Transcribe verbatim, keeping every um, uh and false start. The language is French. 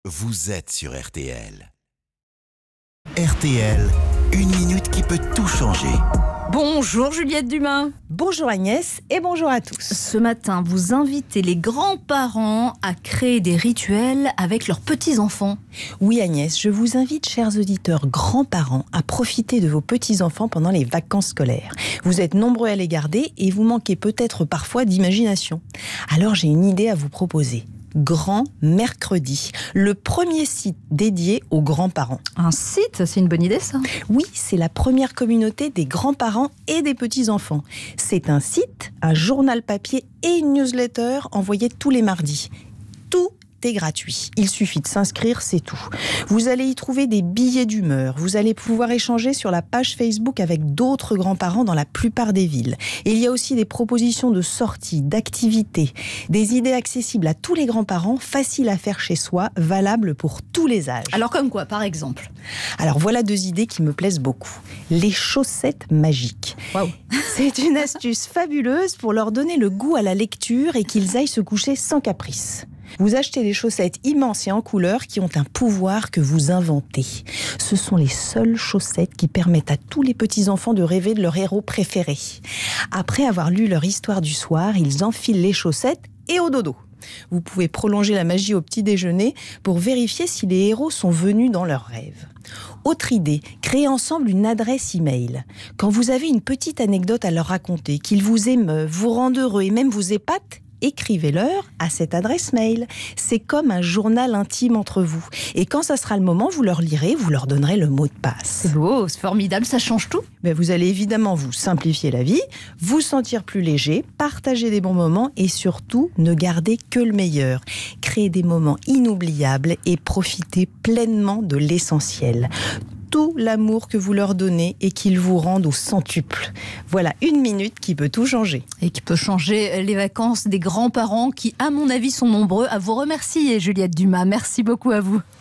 vous êtes sur R T L. R T L, une minute qui peut tout changer. Bonjour Juliette Dumas. Bonjour Agnès et bonjour à tous. Ce matin, vous invitez les grands-parents à créer des rituels avec leurs petits-enfants. Oui Agnès, je vous invite, chers auditeurs grands-parents, à profiter de vos petits-enfants pendant les vacances scolaires. Vous êtes nombreux à les garder et vous manquez peut-être parfois d'imagination. Alors j'ai une idée à vous proposer. Grand Mercredi, le premier site dédié aux grands-parents. Un site, c'est une bonne idée ça? Oui, c'est la première communauté des grands-parents et des petits-enfants. C'est un site, un journal papier et une newsletter envoyée tous les mardis. Tout est gratuit. Il suffit de s'inscrire, c'est tout. Vous allez y trouver des billets d'humeur. Vous allez pouvoir échanger sur la page Facebook avec d'autres grands-parents dans la plupart des villes. Et il y a aussi des propositions de sorties, d'activités, des idées accessibles à tous les grands-parents, faciles à faire chez soi, valables pour tous les âges. Alors comme quoi, par exemple? Alors voilà deux idées qui me plaisent beaucoup. Les chaussettes magiques. Waouh. C'est une astuce fabuleuse pour leur donner le goût à la lecture et qu'ils aillent se coucher sans caprice. Vous achetez des chaussettes immenses et en couleur qui ont un pouvoir que vous inventez. Ce sont les seules chaussettes qui permettent à tous les petits-enfants de rêver de leur héros préféré. Après avoir lu leur histoire du soir, ils enfilent les chaussettes et au dodo. Vous pouvez prolonger la magie au petit déjeuner pour vérifier si les héros sont venus dans leurs rêves. Autre idée, créez ensemble une adresse email. Quand vous avez une petite anecdote à leur raconter, qu'ils vous émeuvent, vous rendent heureux et même vous épatent, écrivez-leur à cette adresse mail. C'est comme un journal intime entre vous. Et quand ça sera le moment, vous leur lirez, vous leur donnerez le mot de passe. C'est beau, c'est formidable, ça change tout. Mais vous allez évidemment vous simplifier la vie, vous sentir plus léger, partager des bons moments et surtout ne garder que le meilleur. Créer des moments inoubliables et profiter pleinement de l'essentiel. Tout l'amour que vous leur donnez et qu'ils vous rendent au centuple. Voilà une minute qui peut tout changer. Et qui peut changer les vacances des grands-parents qui, à mon avis, sont nombreux à vous remercier, Juliette Dumas. Merci beaucoup à vous.